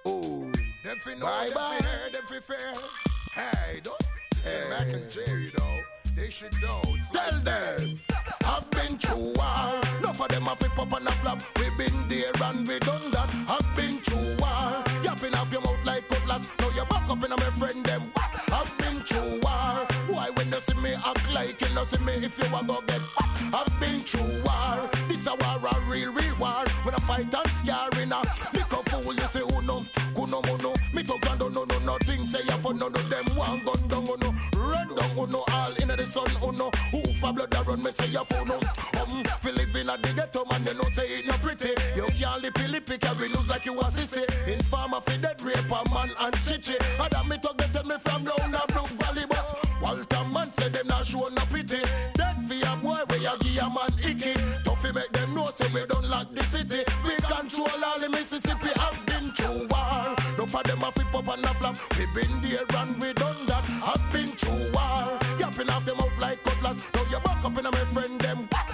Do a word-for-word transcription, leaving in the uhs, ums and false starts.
Oh, them fi know, bye them bye. fi hear, them fi fear. Hey, don't hey. Mac and Jerry though. They should know. It's Tell like them, I've been through war. Enough of them have to pop and a flap. We been there and we done that. I've been through war. Yapping off your mouth like cutlass. Now you back up in a my friend them. What? I've been through war. Why when you see me act like you know see me if you a go get what? I've been through war. This a war, a real, real war. When I fight and scaring a little fool, you say oh no, kuno mono. Me talk and don't know no nothing. Say ya for none of them one gun down oh no. Run down oh no all in the sun oh no. Who for blood that run me say ya for no. Um, fi live in a the ghetto man you know say it no pretty. You can't lippy lippy carry loose like you a sissy. Informer fi dead raper man and chichi. And that me talk they tell me from down a Brook Valley but Walter man say them not show no pity. Dead fi a boy where you give a man icky. Tough fi make them know say we don't lock the city. We control all the Mississippi. I've been through war. No for them a flip up and a flap. We been there and we done that. I've been through war. Yapping off your mouth like cutlass. Now you back up in a my friend them.